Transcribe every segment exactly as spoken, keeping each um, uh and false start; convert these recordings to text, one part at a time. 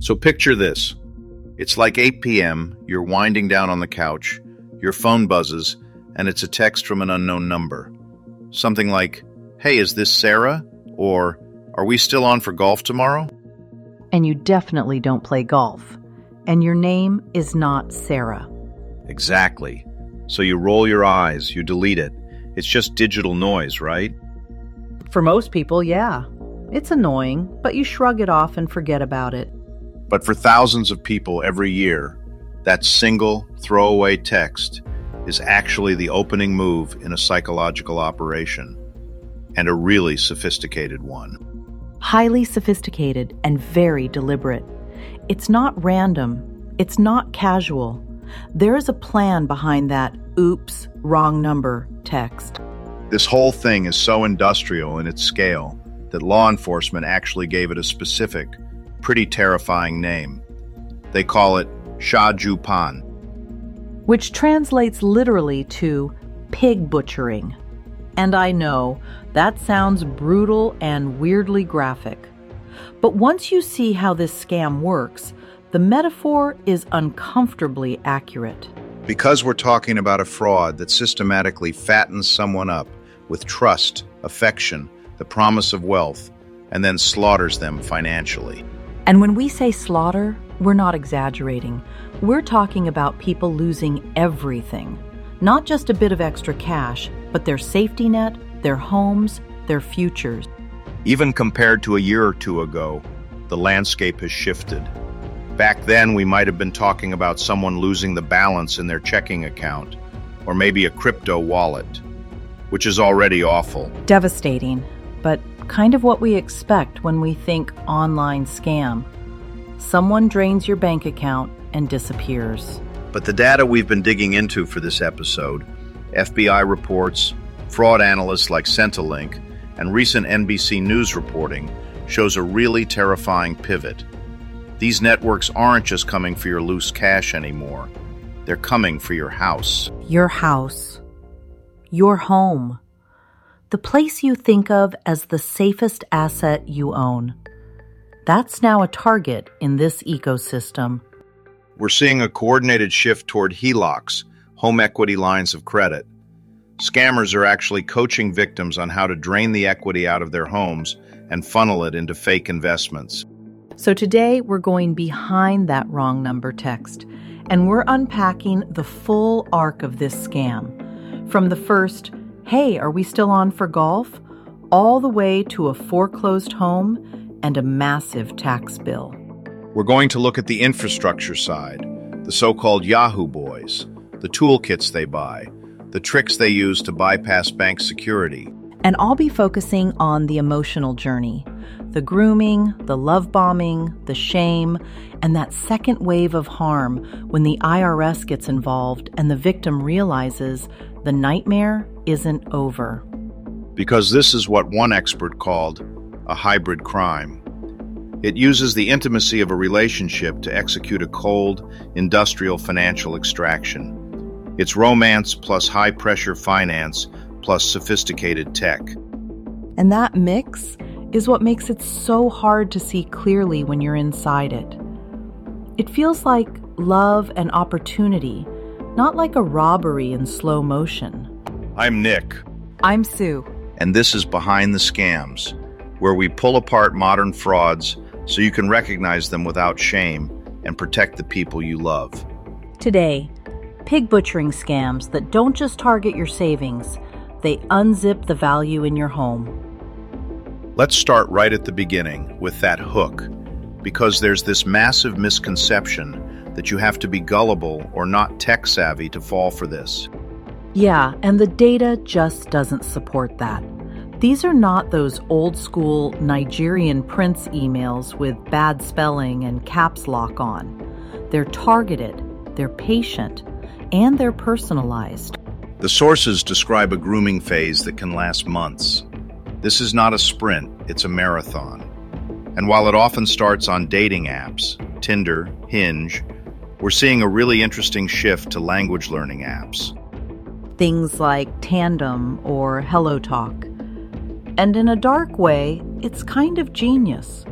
So picture this. It's like eight p.m., you're winding down on the couch, your phone buzzes, and it's a text from an unknown number. Something like, "Hey, is this Sarah?" Or, "Are we still on for golf tomorrow?" And you definitely don't play golf. And your name is not Sarah. Exactly. So you roll your eyes, you delete it. It's just digital noise, right? For most people, yeah. It's annoying, but you shrug it off and forget about it. But for thousands of people every year, that single throwaway text is actually the opening move in a psychological operation, and a really sophisticated one. Highly sophisticated and very deliberate. It's not random. It's not casual. There is a plan behind that "oops, wrong number" text. This whole thing is so industrial in its scale that law enforcement actually gave it a specific, pretty terrifying name. They call it Sha Ju Pan, which translates literally to pig butchering. And I know, that sounds brutal and weirdly graphic. But once you see how this scam works, the metaphor is uncomfortably accurate. Because we're talking about a fraud that systematically fattens someone up with trust, affection, the promise of wealth, and then slaughters them financially. And when we say slaughter, we're not exaggerating. We're talking about people losing everything. Not just a bit of extra cash, but their safety net, their homes, their futures. Even compared to a year or two ago, the landscape has shifted. Back then, we might have been talking about someone losing the balance in their checking account, or maybe a crypto wallet, which is already awful. Devastating, but kind of what we expect when we think online scam. Someone drains your bank account and disappears. But the data we've been digging into for this episode, F B I reports, fraud analysts like Centrelink, and recent N B C News reporting shows a really terrifying pivot. These networks aren't just coming for your loose cash anymore. They're coming for your house. Your house. Your home. The place you think of as the safest asset you own. That's now a target in this ecosystem. We're seeing a coordinated shift toward H E L O Cs, home equity lines of credit. Scammers are actually coaching victims on how to drain the equity out of their homes and funnel it into fake investments. So today we're going behind that wrong number text, and we're unpacking the full arc of this scam. From the first, "Hey, are we still on for golf?" all the way to a foreclosed home and a massive tax bill. We're going to look at the infrastructure side, the so-called Yahoo boys, the toolkits they buy, the tricks they use to bypass bank security. And I'll be focusing on the emotional journey, the grooming, the love bombing, the shame, and that second wave of harm when the I R S gets involved and the victim realizes the nightmare isn't over. Because this is what one expert called a hybrid crime. It uses the intimacy of a relationship to execute a cold, industrial financial extraction. It's romance plus high-pressure finance plus sophisticated tech. And that mix is what makes it so hard to see clearly when you're inside it. It feels like love and opportunity, not like a robbery in slow motion. I'm Nick. I'm Sue. And this is Behind the Scams, where we pull apart modern frauds so you can recognize them without shame and protect the people you love. Today, pig butchering scams that don't just target your savings, they unzip the value in your home. Let's start right at the beginning with that hook, because there's this massive misconception that you have to be gullible or not tech savvy to fall for this. Yeah, and the data just doesn't support that. These are not those old school Nigerian prince emails with bad spelling and caps lock on. They're targeted, they're patient, and they're personalized. The sources describe a grooming phase that can last months. This is not a sprint, it's a marathon. And while it often starts on dating apps, Tinder, Hinge, we're seeing a really interesting shift to language learning apps. Things like Tandem or HelloTalk. And in a dark way, it's kind of genius.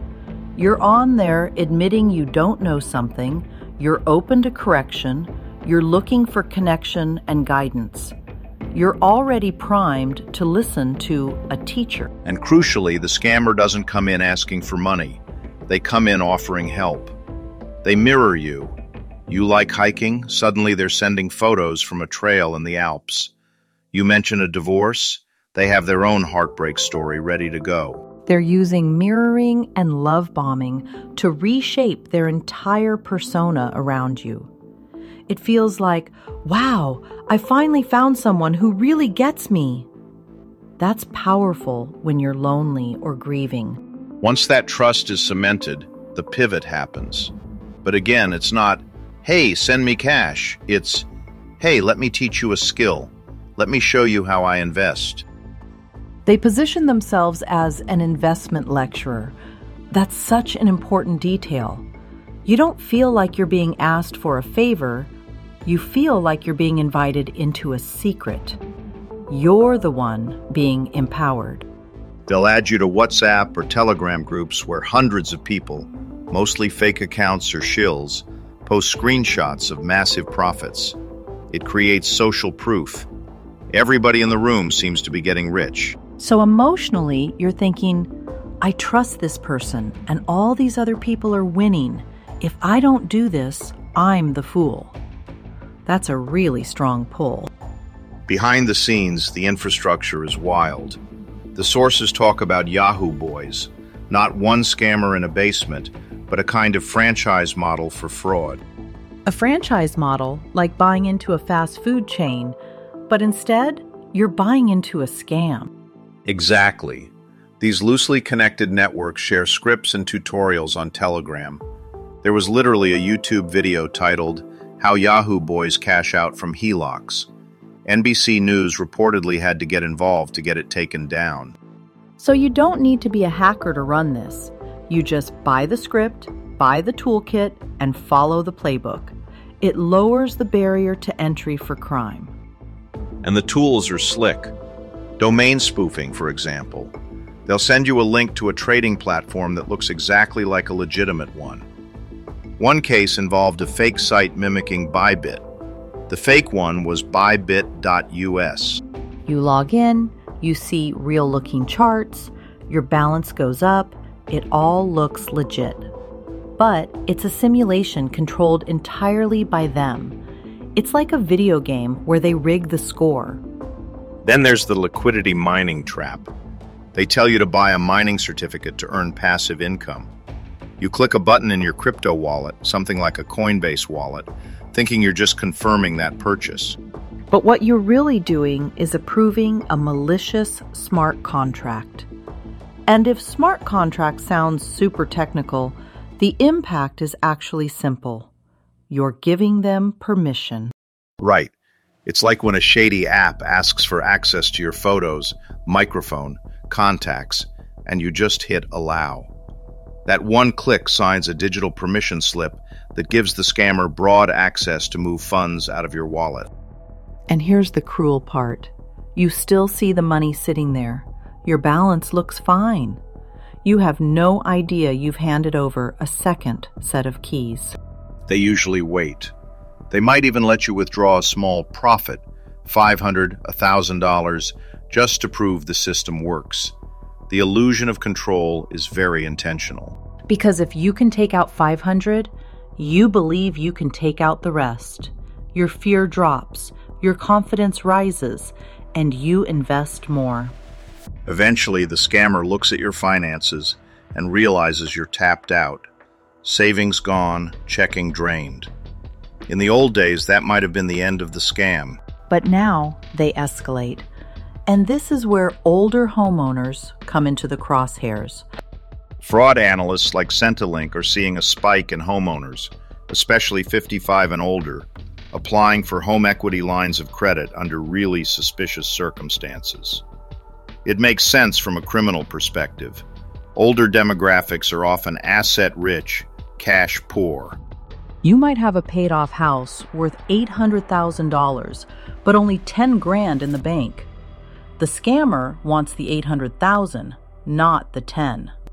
You're on there admitting you don't know something, you're open to correction, you're looking for connection and guidance. You're already primed to listen to a teacher. And crucially, the scammer doesn't come in asking for money. They come in offering help. They mirror you. You like hiking? Suddenly they're sending photos from a trail in the Alps. You mention a divorce? They have their own heartbreak story ready to go. They're using mirroring and love bombing to reshape their entire persona around you. It feels like, wow, I finally found someone who really gets me. That's powerful when you're lonely or grieving. Once that trust is cemented, the pivot happens. But again, it's not, hey, send me cash. It's, hey, let me teach you a skill. Let me show you how I invest. They position themselves as an investment lecturer. That's such an important detail. You don't feel like you're being asked for a favor. You feel like you're being invited into a secret. You're the one being empowered. They'll add you to WhatsApp or Telegram groups where hundreds of people, mostly fake accounts or shills, post screenshots of massive profits. It creates social proof. Everybody in the room seems to be getting rich. So emotionally, you're thinking, I trust this person and all these other people are winning. If I don't do this, I'm the fool. That's a really strong pull. Behind the scenes, the infrastructure is wild. The sources talk about Yahoo Boys, not one scammer in a basement, but a kind of franchise model for fraud. A franchise model, like buying into a fast food chain, but instead, you're buying into a scam. Exactly. These loosely connected networks share scripts and tutorials on Telegram. There was literally a YouTube video titled, How Yahoo Boys Cash Out from H E L O Cs. N B C News reportedly had to get involved to get it taken down. So you don't need to be a hacker to run this. You just buy the script, buy the toolkit, and follow the playbook. It lowers the barrier to entry for crime. And the tools are slick. Domain spoofing, for example. They'll send you a link to a trading platform that looks exactly like a legitimate one. One case involved a fake site mimicking Bybit. The fake one was bybit dot U S. You log in, you see real-looking charts, your balance goes up, it all looks legit. But it's a simulation controlled entirely by them. It's like a video game where they rig the score. Then there's the liquidity mining trap. They tell you to buy a mining certificate to earn passive income. You click a button in your crypto wallet, something like a Coinbase wallet, thinking you're just confirming that purchase. But what you're really doing is approving a malicious smart contract. And if smart contract sounds super technical, the impact is actually simple. You're giving them permission. Right. It's like when a shady app asks for access to your photos, microphone, contacts, and you just hit allow. That one click signs a digital permission slip that gives the scammer broad access to move funds out of your wallet. And here's the cruel part. You still see the money sitting there. Your balance looks fine. You have no idea you've handed over a second set of keys. They usually wait. They might even let you withdraw a small profit, five hundred dollars, one thousand dollars, just to prove the system works. The illusion of control is very intentional. Because if you can take out five hundred dollars, you believe you can take out the rest. Your fear drops, your confidence rises, and you invest more. Eventually, the scammer looks at your finances and realizes you're tapped out. Savings gone, checking drained. In the old days, that might have been the end of the scam. But now they escalate. And this is where older homeowners come into the crosshairs. Fraud analysts like Centrelink are seeing a spike in homeowners, especially fifty-five and older, applying for home equity lines of credit under really suspicious circumstances. It makes sense from a criminal perspective. Older demographics are often asset-rich, cash-poor. You might have a paid-off house worth eight hundred thousand dollars, but only ten grand in the bank. The scammer wants the eight hundred thousand, not the ten.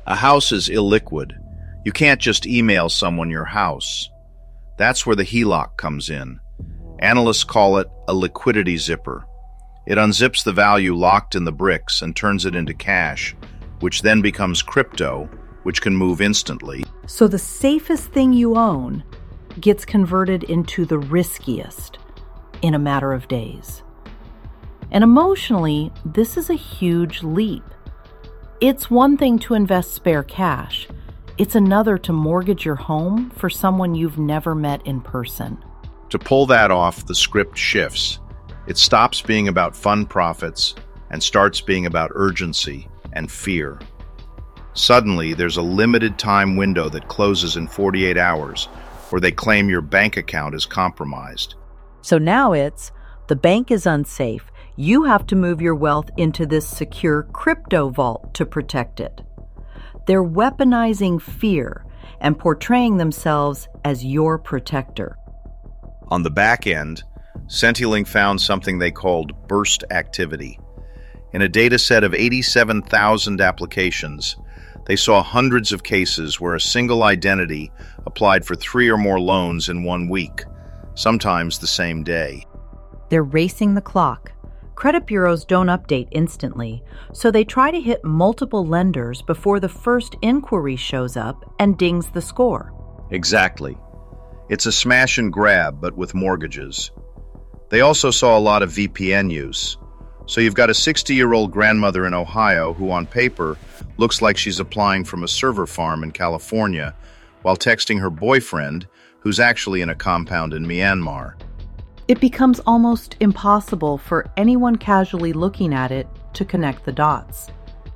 A house is illiquid. You can't just email someone your house. That's where the H E L O C comes in. Analysts call it a liquidity zipper. It unzips the value locked in the bricks and turns it into cash, which then becomes crypto, which can move instantly. So the safest thing you own gets converted into the riskiest in a matter of days. And emotionally, this is a huge leap. It's one thing to invest spare cash. It's another to mortgage your home for someone you've never met in person. To pull that off, the script shifts. It stops being about fun profits and starts being about urgency and fear. Suddenly, there's a limited time window that closes in forty-eight hours, where they claim your bank account is compromised. So now it's, the bank is unsafe. You have to move your wealth into this secure crypto vault to protect it. They're weaponizing fear and portraying themselves as your protector. On the back end, CentiLink found something they called burst activity. In a data set of eighty-seven thousand applications, they saw hundreds of cases where a single identity applied for three or more loans in one week, sometimes the same day. They're racing the clock. Credit bureaus don't update instantly, so they try to hit multiple lenders before the first inquiry shows up and dings the score. Exactly. It's a smash and grab, but with mortgages. They also saw a lot of V P N use. So you've got a sixty-year-old grandmother in Ohio who on paper looks like she's applying from a server farm in California while texting her boyfriend, who's actually in a compound in Myanmar. It becomes almost impossible for anyone casually looking at it to connect the dots.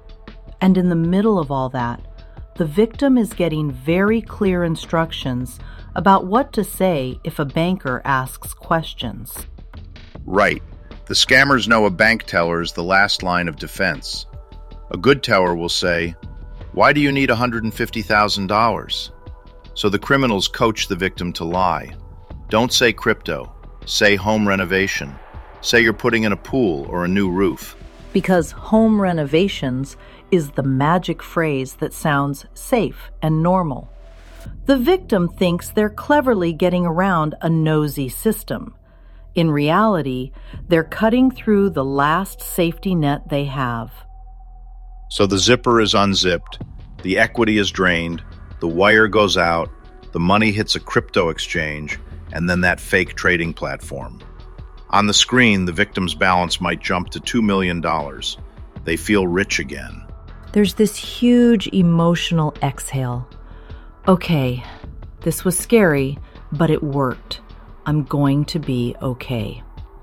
And in the middle of all that, the victim is getting very clear instructions about what to say if a banker asks questions. Right. The scammers know a bank teller is the last line of defense. A good teller will say, "Why do you need one hundred fifty thousand dollars? So the criminals coach the victim to lie. Don't say crypto. Say home renovation. Say you're putting in a pool or a new roof. Because home renovations is the magic phrase that sounds safe and normal. The victim thinks they're cleverly getting around a nosy system. In reality, they're cutting through the last safety net they have. So the zipper is unzipped, the equity is drained, the wire goes out, the money hits a crypto exchange, and then that fake trading platform. On the screen, the victim's balance might jump to two million dollars. They feel rich again. There's this huge emotional exhale. Okay, this was scary, but it worked. I'm going to be okay.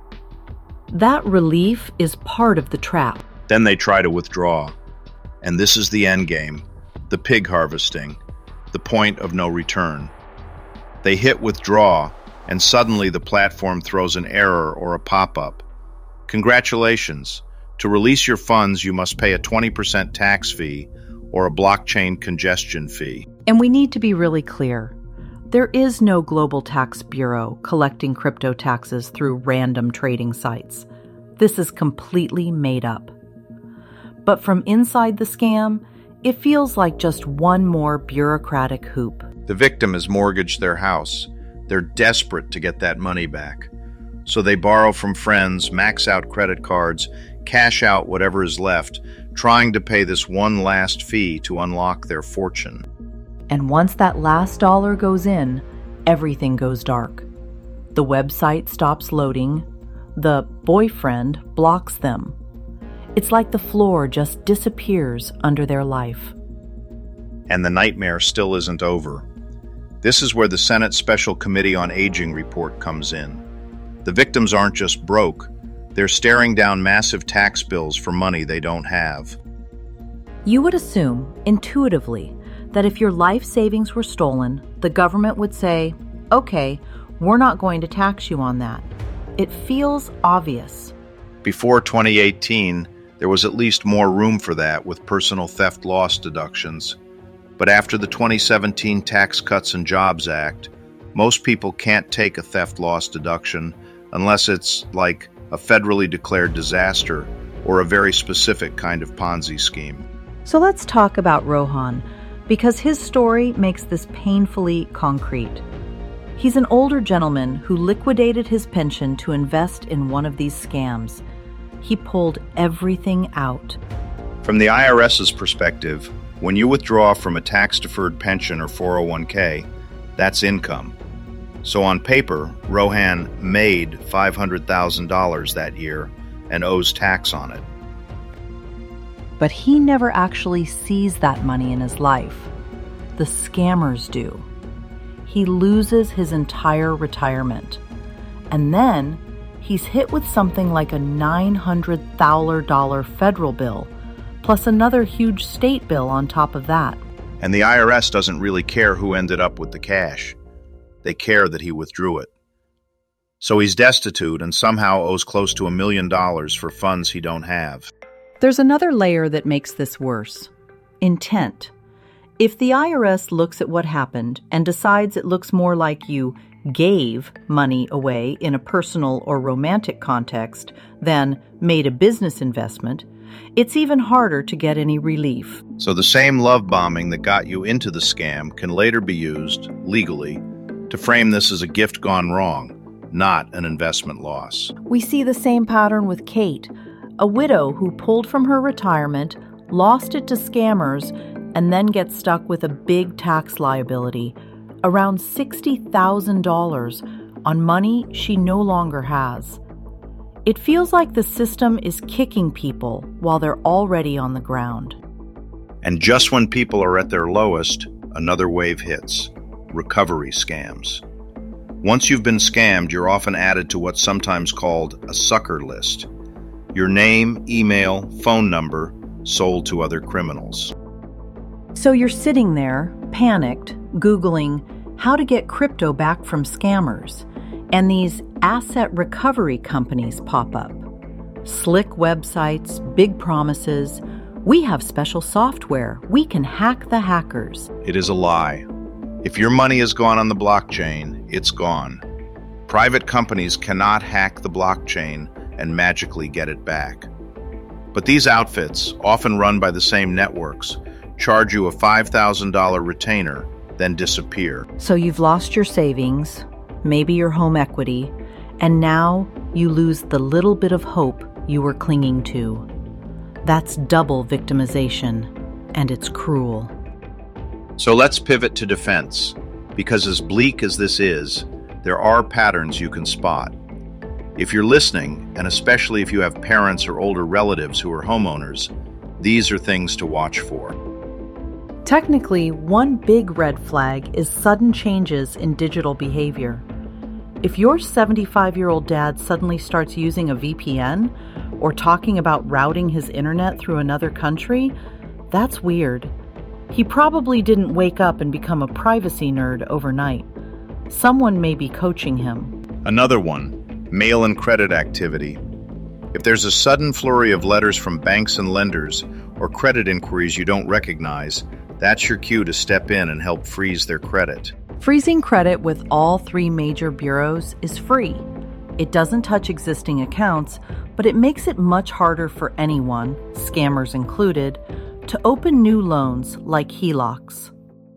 That relief is part of the trap. Then they try to withdraw. And this is the end game, the pig harvesting, the point of no return. They hit withdraw, and suddenly the platform throws an error or a pop-up. Congratulations. To release your funds, you must pay a twenty percent tax fee or a blockchain congestion fee. And we need to be really clear. There is no global tax bureau collecting crypto taxes through random trading sites. This is completely made up. But from inside the scam, it feels like just one more bureaucratic hoop. The victim has mortgaged their house. They're desperate to get that money back. So they borrow from friends, max out credit cards, cash out whatever is left, trying to pay this one last fee to unlock their fortune. And once that last dollar goes in, everything goes dark. The website stops loading. The boyfriend blocks them. It's like the floor just disappears under their life. And the nightmare still isn't over. This is where the Senate Special Committee on Aging report comes in. The victims aren't just broke. They're staring down massive tax bills for money they don't have. You would assume, intuitively, that if your life savings were stolen, the government would say, okay, we're not going to tax you on that. It feels obvious. Before twenty eighteen, there was at least more room for that with personal theft loss deductions. But after the twenty seventeen Tax Cuts and Jobs Act, most people can't take a theft loss deduction unless it's like a federally declared disaster or a very specific kind of Ponzi scheme. So let's talk about Rohan, because his story makes this painfully concrete. He's an older gentleman who liquidated his pension to invest in one of these scams. He pulled everything out. From the I R S's perspective, when you withdraw from a tax-deferred pension or four oh one k, that's income. So on paper, Rohan made five hundred thousand dollars that year and owes tax on it. But he never actually sees that money in his life. The scammers do. He loses his entire retirement. And then he's hit with something like a nine hundred thousand dollars federal bill, plus another huge state bill on top of that. And the I R S doesn't really care who ended up with the cash. They care that he withdrew it. So he's destitute and somehow owes close to a million dollars for funds he don't have. There's another layer that makes this worse. Intent. If the I R S looks at what happened and decides it looks more like you gave money away in a personal or romantic context than made a business investment, it's even harder to get any relief. So the same love bombing that got you into the scam can later be used, legally, to frame this as a gift gone wrong, not an investment loss. We see the same pattern with Kate, a widow who pulled from her retirement, lost it to scammers, and then gets stuck with a big tax liability, around sixty thousand dollars, on money she no longer has. It feels like the system is kicking people while they're already on the ground. And just when people are at their lowest, another wave hits. Recovery scams. Once you've been scammed, you're often added to what's sometimes called a sucker list. Your name, email, phone number sold to other criminals. So you're sitting there, panicked, Googling how to get crypto back from scammers, and these asset recovery companies pop up. Slick websites, big promises. We have special software. We can hack the hackers. It is a lie. If your money is gone on the blockchain, it's gone. Private companies cannot hack the blockchain and magically get it back. But these outfits, often run by the same networks, charge you a five thousand dollars retainer, then disappear. So you've lost your savings, maybe your home equity, and now you lose the little bit of hope you were clinging to. That's double victimization, and it's cruel. So let's pivot to defense, because as bleak as this is, there are patterns you can spot. If you're listening, and especially if you have parents or older relatives who are homeowners, these are things to watch for. Technically, one big red flag is sudden changes in digital behavior. If your seventy-five-year-old dad suddenly starts using a V P N or talking about routing his internet through another country, that's weird. He probably didn't wake up and become a privacy nerd overnight. Someone may be coaching him. Another one, mail and credit activity. If there's a sudden flurry of letters from banks and lenders or credit inquiries you don't recognize, that's your cue to step in and help freeze their credit. Freezing credit with all three major bureaus is free. It doesn't touch existing accounts, but it makes it much harder for anyone, scammers included, to open new loans like H E L O Cs.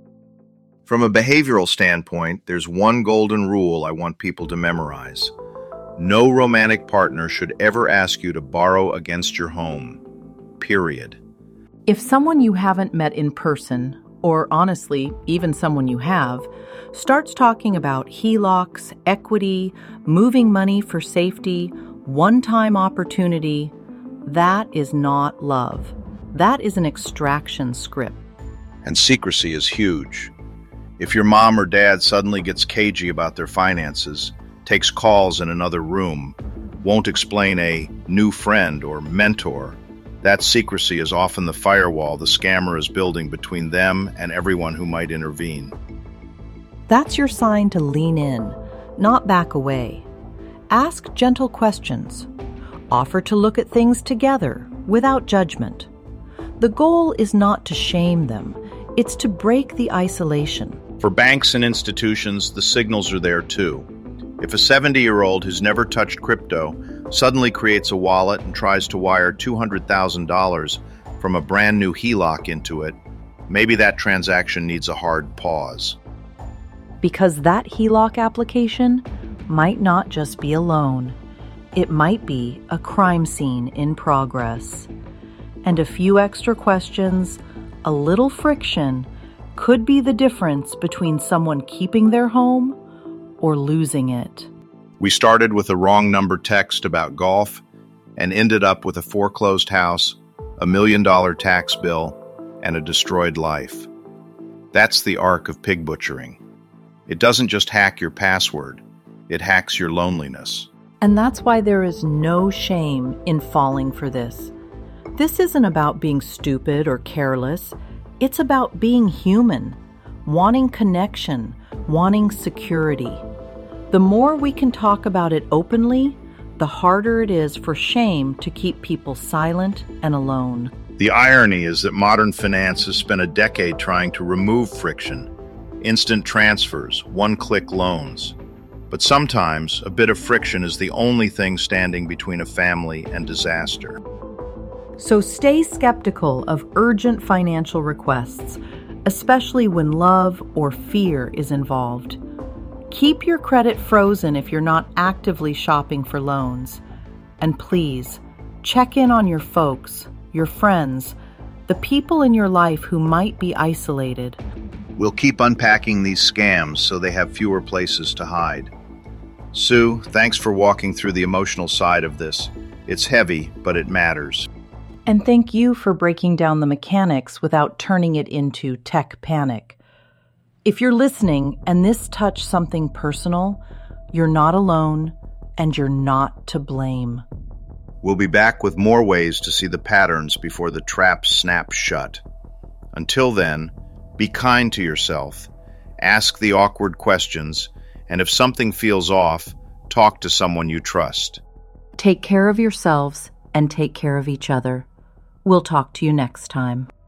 From a behavioral standpoint, there's one golden rule I want people to memorize. No romantic partner should ever ask you to borrow against your home. Period. If someone you haven't met in person, or honestly, even someone you have, starts talking about H E L O Cs, equity, moving money for safety, one-time opportunity, that is not love. That is an extraction script. And secrecy is huge. If your mom or dad suddenly gets cagey about their finances, takes calls in another room, won't explain a new friend or mentor, that secrecy is often the firewall the scammer is building between them and everyone who might intervene. That's your sign to lean in, not back away. Ask gentle questions. Offer to look at things together without judgment. The goal is not to shame them, it's to break the isolation. For banks and institutions, the signals are there too. If a seventy-year-old who's never touched crypto suddenly creates a wallet and tries to wire two hundred thousand dollars, from a brand new H E L O C into it, maybe that transaction needs a hard pause. Because that H E L O C application might not just be a loan. It might be a crime scene in progress. And a few extra questions, a little friction, could be the difference between someone keeping their home or losing it. We started with a wrong number text about golf and ended up with a foreclosed house, a million dollar tax bill, and a destroyed life. That's the arc of pig butchering. It doesn't just hack your password, it hacks your loneliness. And that's why there is no shame in falling for this. This isn't about being stupid or careless. It's about being human, wanting connection, wanting security. The more we can talk about it openly, the harder it is for shame to keep people silent and alone. The irony is that modern finance has spent a decade trying to remove friction, instant transfers, one-click loans. But sometimes, a bit of friction is the only thing standing between a family and disaster. So stay skeptical of urgent financial requests, especially when love or fear is involved. Keep your credit frozen if you're not actively shopping for loans. And please, check in on your folks, your friends, the people in your life who might be isolated. We'll keep unpacking these scams so they have fewer places to hide. Sue, thanks for walking through the emotional side of this. It's heavy, but it matters. And thank you for breaking down the mechanics without turning it into tech panic. If you're listening and this touched something personal, you're not alone and you're not to blame. We'll be back with more ways to see the patterns before the trap snaps shut. Until then, be kind to yourself, ask the awkward questions, and if something feels off, talk to someone you trust. Take care of yourselves and take care of each other. We'll talk to you next time.